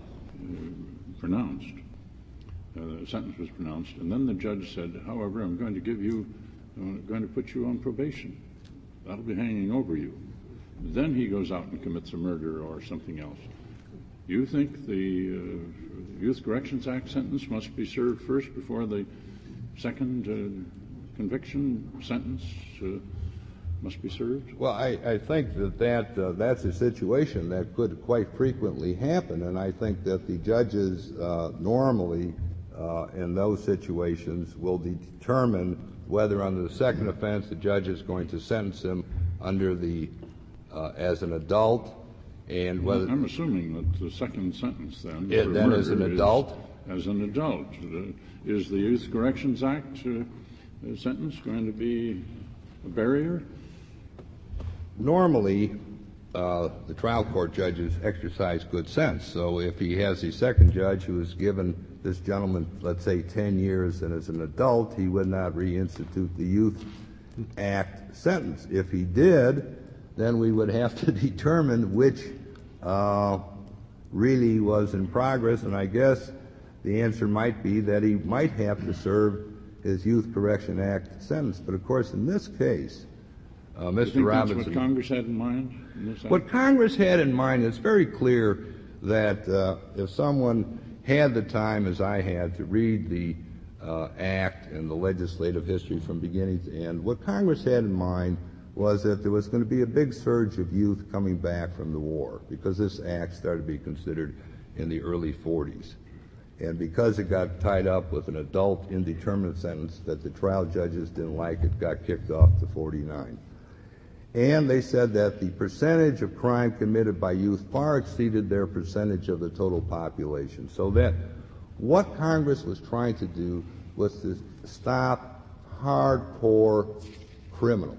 pronounced, a sentence was pronounced, and then the judge said, however, I'm going to put you on probation. That'll be hanging over you. Then he goes out and commits a murder or something else. You think the Youth Corrections Act sentence must be served first before the second conviction sentence must be served? Well, I think that's a situation that could quite frequently happen, and I think that the judges normally in those situations will determine whether under the second offense the judge is going to sentence him under the as an adult, and whether... I'm assuming that the second sentence then as an adult? As an adult. Is the Youth Corrections Act sentence going to be a barrier? Normally, the trial court judges exercise good sense. So if he has a second judge who has given this gentleman, let's say, 10 years, and as an adult, he would not reinstitute the Youth Act sentence. If he did, then we would have to determine which really was in progress, and I guess the answer might be that he might have to serve his Youth Correction Act sentence. But, of course, in this case, Mr. Robinson... That's what Congress had in mind in this act? What Congress had in mind, it's very clear that if someone had the time, as I had, to read the Act and the legislative history from beginning to end, what Congress had in mind was that there was going to be a big surge of youth coming back from the war, because this Act started to be considered in the early 40s. And because it got tied up with an adult indeterminate sentence that the trial judges didn't like, it got kicked off to 49. And they said that the percentage of crime committed by youth far exceeded their percentage of the total population. So that what Congress was trying to do was to stop hardcore criminals.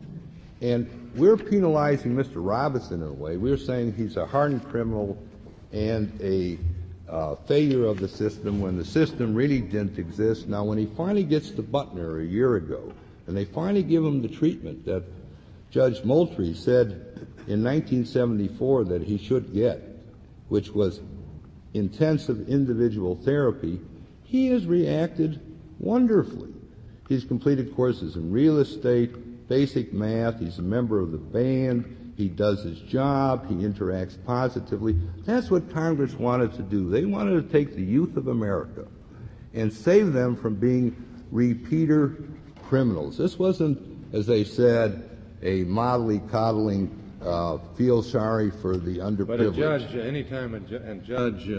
And we're penalizing Mr. Robinson in a way. We're saying he's a hardened criminal and a failure of the system when the system really didn't exist. Now, when he finally gets to Butner a year ago, and they finally give him the treatment that Judge Moultrie said in 1974 that he should get, which was intensive individual therapy, he has reacted wonderfully. He's completed courses in real estate, basic math, he's a member of the band, he does his job, he interacts positively. That's what Congress wanted to do. They wanted to take the youth of America and save them from being repeater criminals. This wasn't, as they said, a modelly coddling, feel sorry for the underprivileged. But a judge, anytime a judge,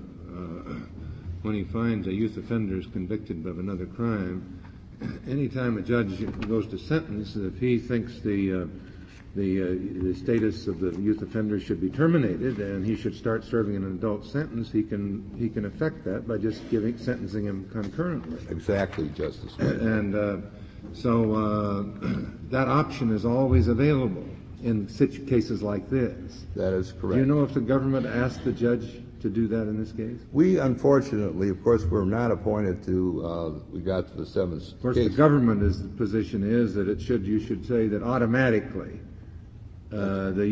when he finds a youth offender is convicted of another crime, anytime a judge goes to sentence, if he thinks the status of the youth offender should be terminated and he should start serving an adult sentence, he can affect that by just sentencing him concurrently. Exactly, Justice Breyer. And so that option is always available in cases like this. That is correct. Do you know if the government asked the judge to do that in this case? We, unfortunately, of course, we're not appointed to, we got to the seventh case. Of course, the government's position is that you should say that automatically the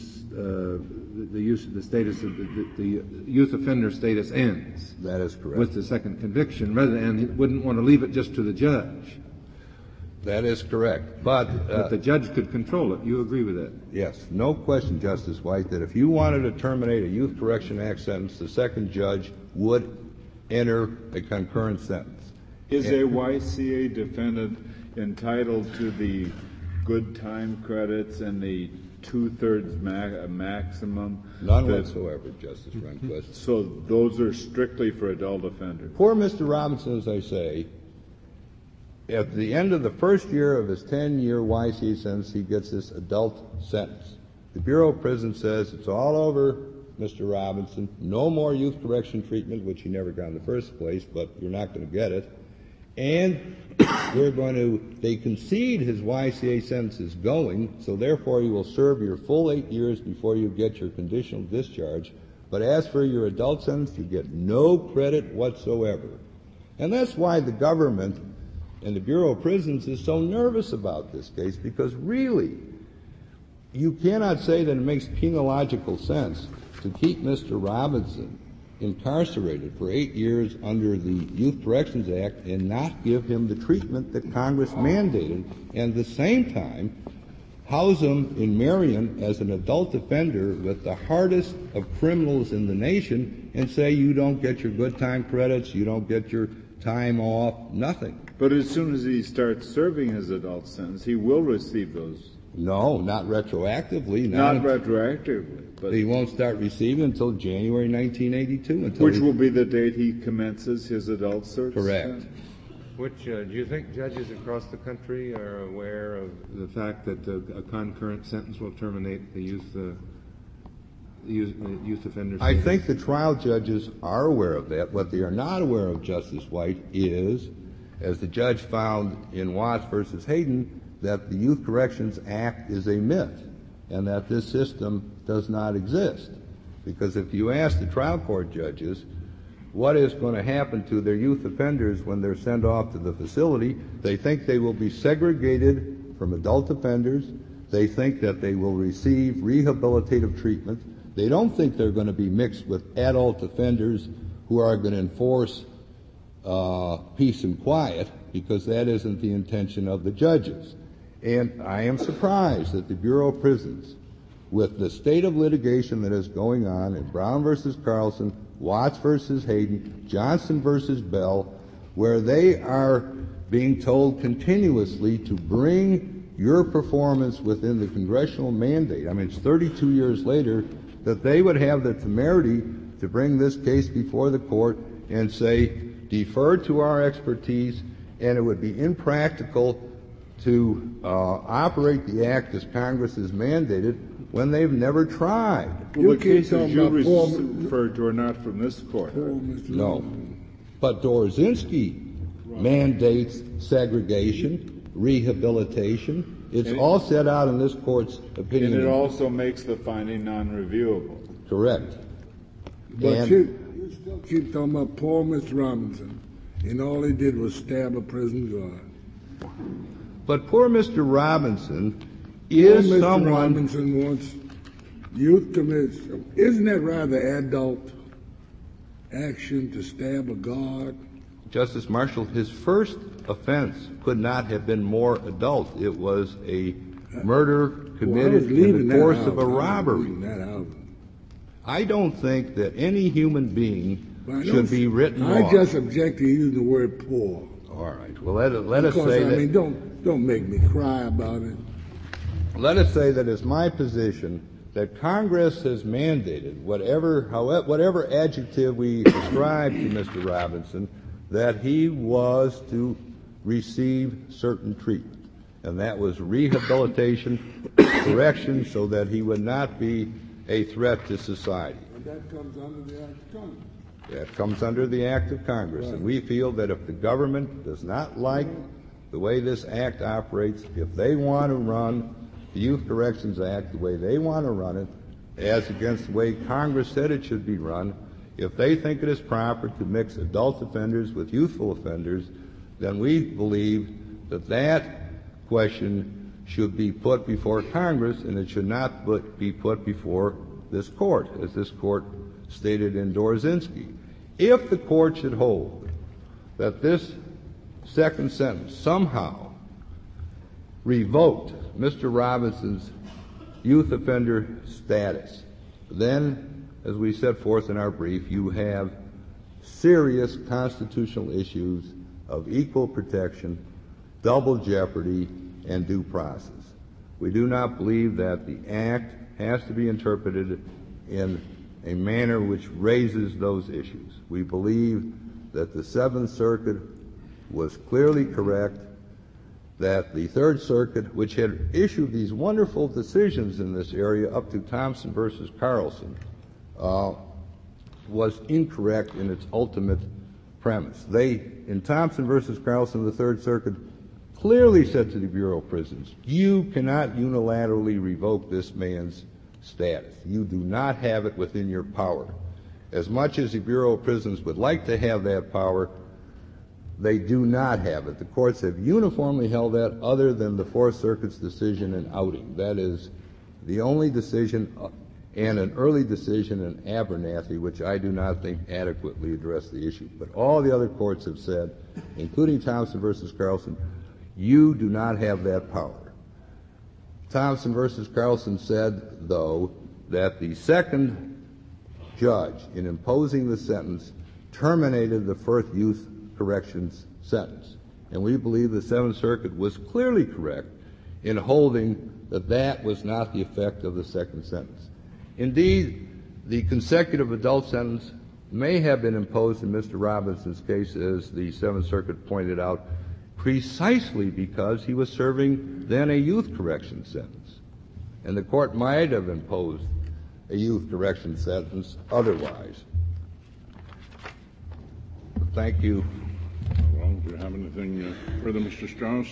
youth offender status ends. That is correct. With the second conviction, and he wouldn't want to leave it just to the judge. That is correct. But the judge could control it. You agree with that? Yes. No question, Justice White, that if you wanted to terminate a Youth Correction Act sentence, the second judge would enter a concurrent sentence. Is a YCA defendant entitled to the good time credits and the two-thirds maximum? None whatsoever, Justice Rehnquist. So those are strictly for adult offenders? Poor Mr. Robinson, as I say, at the end of the first year of his 10-year YCA sentence, he gets this adult sentence. The Bureau of Prisons says it's all over, Mr. Robinson. No more youth correction treatment, which he never got in the first place, but you're not going to get it. And they concede his YCA sentence is going, so therefore you will serve your full 8 years before you get your conditional discharge. But as for your adult sentence, you get no credit whatsoever. And that's why the government and the Bureau of Prisons is so nervous about this case, because really, you cannot say that it makes penological sense to keep Mr. Robinson incarcerated for 8 years under the Youth Corrections Act and not give him the treatment that Congress mandated, and at the same time house him in Marion as an adult offender with the hardest of criminals in the nation and say you don't get your good time credits, you don't get your time off, nothing. But as soon as he starts serving his adult sentence, he will receive those. No, not retroactively. Not retroactively. But he won't start receiving until January 1982. Which will be the date he commences his adult sentence? Correct. Do you think judges across the country are aware of the fact that a concurrent sentence will terminate the youth offender sentence? I think the trial judges are aware of that. What they are not aware of, Justice White, is, as the judge found in Watts versus Hayden, that the Youth Corrections Act is a myth and that this system does not exist. Because if you ask the trial court judges what is going to happen to their youth offenders when they're sent off to the facility, they think they will be segregated from adult offenders. They think that they will receive rehabilitative treatment. They don't think they're going to be mixed with adult offenders who are going to enforce peace and quiet, because that isn't the intention of the judges. And I am surprised that the Bureau of Prisons, with the state of litigation that is going on in Brown versus Carlson, Watts versus Hayden, Johnson versus Bell, where they are being told continuously to bring your performance within the congressional mandate. I mean, it's 32 years later that they would have the temerity to bring this case before the court and say, defer to our expertise, and it would be impractical to operate the act as Congress has mandated when they've never tried. Well, the cases you referred to are not from this court. No. But Dorzinski mandates segregation, rehabilitation. It's all set out in this court's opinion. And it also makes the finding non-reviewable. Correct. But you still keep talking about poor Mr. Robinson, and all he did was stab a prison guard. But poor Mr. Robinson is poor Mr. someone... Robinson wants youth commission. Isn't that rather adult action to stab a guard? Justice Marshall, his first offense could not have been more adult. It was a murder committed in the course of a robbery. I don't think that any human being should be written off. I just object to using the word poor. All right. Well, let us say that... I mean, don't make me cry about it. Let us say that it's my position that Congress has mandated, whatever adjective we ascribe to Mr. Robinson, that he was to receive certain treatment. And that was rehabilitation, correction, so that he would not be a threat to society. And that comes under the Act of Congress. That comes under the Act of Congress. Right. And we feel that if the government does not like the way this Act operates, if they want to run the Youth Corrections Act the way they want to run it, as against the way Congress said it should be run, if they think it is proper to mix adult offenders with youthful offenders, then we believe that that question should be put before Congress, and it should not be put before this court, as this court stated in Dorzinski. If the court should hold that this second sentence somehow revoked Mr. Robinson's youth offender status, then, as we set forth in our brief, you have serious constitutional issues of equal protection, double jeopardy, and due process. We do not believe that the Act has to be interpreted in a manner which raises those issues. We believe that the Seventh Circuit was clearly correct, that the Third Circuit, which had issued these wonderful decisions in this area up to Thompson versus Carlson, was incorrect in its ultimate premise. In Thompson versus Carlson, the Third Circuit clearly said to the Bureau of Prisons, you cannot unilaterally revoke this man's status. You do not have it within your power. As much as the Bureau of Prisons would like to have that power, they do not have it. The courts have uniformly held that, other than the Fourth Circuit's decision in Outing. That is the only decision, and an early decision in Abernathy, which I do not think adequately addressed the issue. But all the other courts have said, including Thompson versus Carlson, you do not have that power. Thompson versus Carlson said, though, that the second judge, in imposing the sentence, terminated the first youth corrections sentence. And we believe the Seventh Circuit was clearly correct in holding that that was not the effect of the second sentence. Indeed, the consecutive adult sentence may have been imposed in Mr. Robinson's case, as the Seventh Circuit pointed out, precisely because he was serving then a youth correction sentence. And the court might have imposed a youth correction sentence otherwise. Thank you. Well, do you have anything further, Mr. Strauss?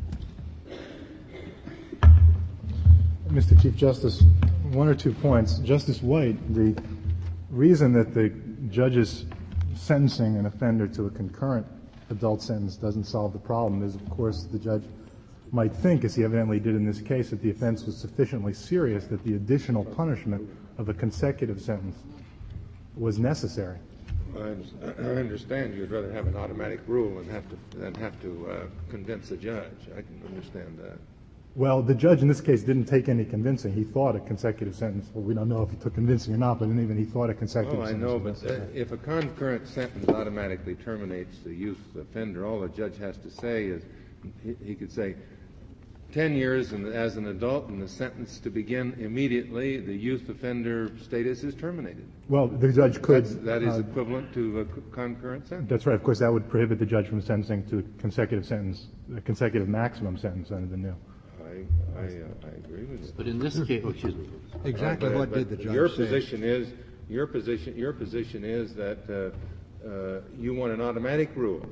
Mr. Chief Justice, one or 2 points. Justice White, the reason that the judge's sentencing an offender to a concurrent adult sentence doesn't solve the problem is, of course, the judge might think, as he evidently did in this case, that the offense was sufficiently serious that the additional punishment of a consecutive sentence was necessary. I understand you'd rather have an automatic rule than have to convince a judge. I can understand that. Well, the judge in this case didn't take any convincing. He thought a consecutive sentence. Well, we don't know if he took convincing or not, but even he thought a consecutive sentence. I know, but if a concurrent sentence automatically terminates the youth offender, all the judge has to say is he could say 10 years as an adult and the sentence to begin immediately, the youth offender status is terminated. Well, the judge could. That is equivalent to a concurrent sentence. That's right. Of course, that would prohibit the judge from sentencing to a consecutive maximum sentence under the new. I agree with you. But in this case, exactly what did the judge your say? Your position is that you want an automatic rule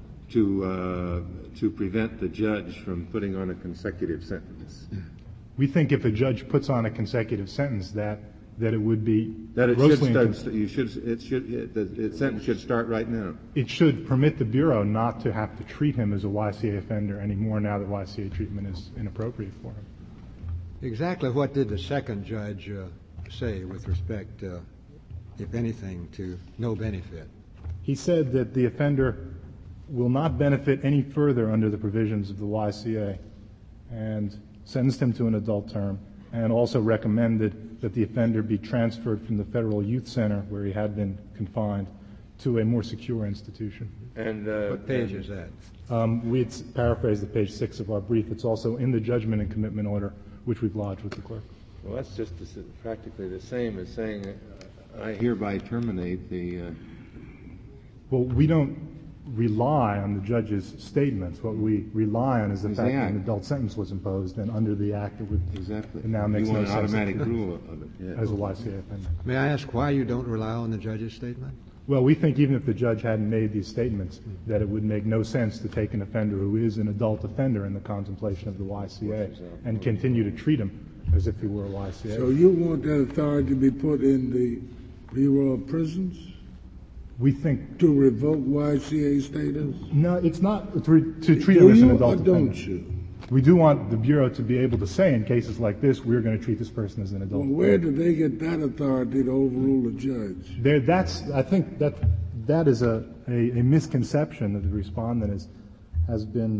to prevent the judge from putting on a consecutive sentence. We think if a judge puts on a consecutive sentence that it would be that it grossly the sentence should start right now. It should permit the Bureau not to have to treat him as a YCA offender anymore now that YCA treatment is inappropriate for him. Exactly what did the second judge say with respect, if anything, to no benefit? He said that the offender will not benefit any further under the provisions of the YCA and sentenced him to an adult term, and also recommended that the offender be transferred from the Federal Youth Center, where he had been confined, to a more secure institution. And what page is that? We paraphrased the page 6 of our brief. It's also in the judgment and commitment order, which we've lodged with the clerk. Well, that's just practically the same as saying, I hereby terminate the... Well, we don't rely on the judge's statements. What we rely on is the fact that an adult sentence was imposed, and under the Act it now makes no sense. You want an automatic rule of it. Yeah. As a YCA offender. May I ask why you don't rely on the judge's statement? Well, we think even if the judge hadn't made these statements, that it would make no sense to take an offender who is an adult offender in the contemplation of the YCA and continue to treat him as if he were a YCA. So you want that authority to be put in the Bureau of Prisons? We think... To revoke YCA status? No, it's not to treat him as an adult offender. Don't you? We do want the Bureau to be able to say in cases like this, we're going to treat this person as an adult. Well, where do they get that authority to overrule a judge? I think that is a misconception that the respondent has been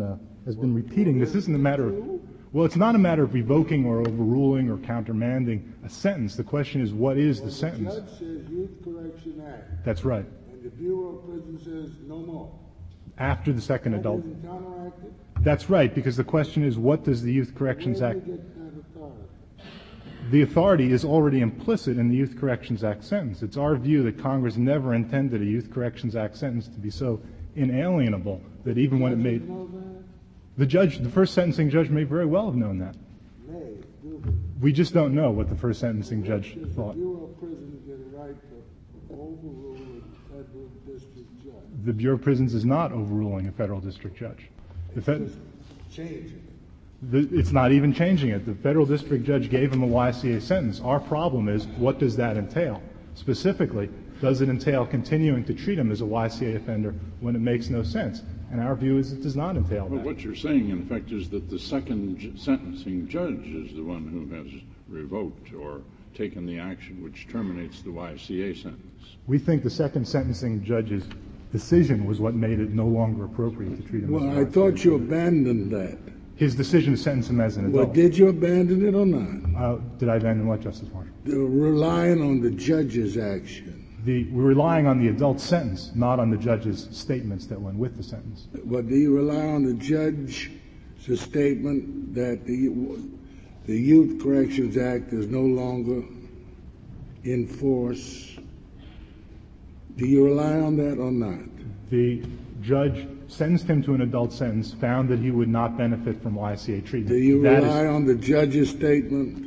has been repeating, this isn't a matter of, well, it's not a matter of revoking or overruling or countermanding a sentence. The question is, what is the sentence? The judge says Youth Correction Act. That's right. And the Bureau of Prisons says no more. After the second That adult. isn't counteracted? That's right, because the question is, what does the Youth Corrections Where do Act... you get that authority? The authority is already implicit in the Youth Corrections Act sentence. It's our view that Congress never intended a Youth Corrections Act sentence to be so inalienable that even when it made... The first sentencing judge may very well have known that. We just don't know what the first sentencing judge thought. The Bureau of Prisons get a right to overrule a federal district judge. The Bureau of Prisons is not overruling a federal district judge. It's just changing it. It's not even changing it. The federal district judge gave him a YCA sentence. Our problem is, what does that entail? Specifically, does it entail continuing to treat him as a YCA offender when it makes no sense? And our view is it does not entail Well, that. what you're saying, in effect, is that the second sentencing judge is the one who has revoked or taken the action which terminates the YCA sentence. We think the second sentencing judge's decision was what made it no longer appropriate to treat him as a Well, I YCA thought you offender. abandoned that. His decision to sentence him as an adult. Well, did you abandon it or not? Did I abandon what, Justice Marshall? Relying on the judge's action. We're relying on the adult sentence, not on the judge's statements that went with the sentence. But do you rely on the judge's statement that the Youth Corrections Act is no longer in force? Do you rely on that or not? The judge sentenced him to an adult sentence, found that he would not benefit from YCA treatment. Do you rely on the judge's statement?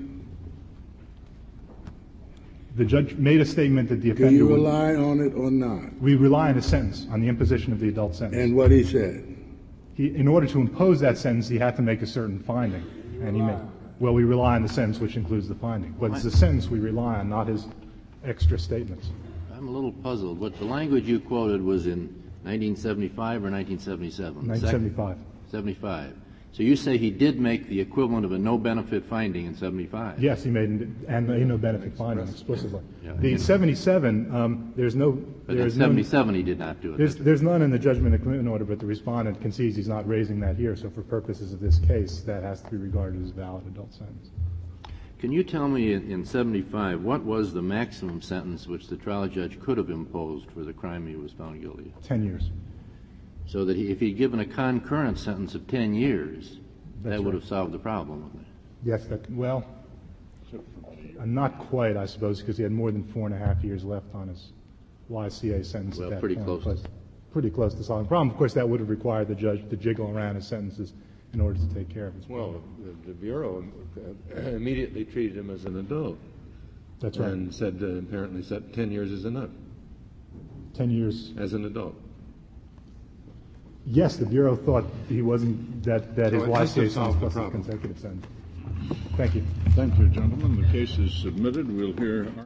The judge made a statement that the offender Do you would... rely on it or not? We rely on a sentence, on the imposition of the adult sentence. And what he said? In order to impose that sentence, he had to make a certain finding. And he made... Well, we rely on the sentence which includes the finding. But it's the sentence we rely on, not his extra statements. I'm a little puzzled. What the language you quoted was in 1975 or 1977? 1975. 75. So you say he did make the equivalent of a no-benefit finding in 75? Yes, he made a no-benefit finding explicitly. Yeah. The 77, there's no... But in 77 he did not do it. There's none in the judgment and commitment order, but the respondent concedes he's not raising that here. So for purposes of this case, that has to be regarded as a valid adult sentence. Can you tell me in 75 what was the maximum sentence which the trial judge could have imposed for the crime he was found guilty of? 10 years. So that if he'd given a concurrent sentence of 10 years, That's that would right. have solved the problem, wouldn't it? Yes, well, not quite, I suppose, because he had more than 4.5 years left on his YCA sentence Well, at that pretty point. close. Pretty close to solving the problem. Of course, that would have required the judge to jiggle around his sentences in order to take care of his problem. Well, the Bureau immediately treated him as an adult. That's right. And said, apparently said 10 years is enough. 10 years. As an adult. Yes, the Bureau thought he wasn't, that his it has to YCA solve sentence the was a problem. consecutive sentence. Thank you. Thank you, gentlemen. The case is submitted. We'll hear...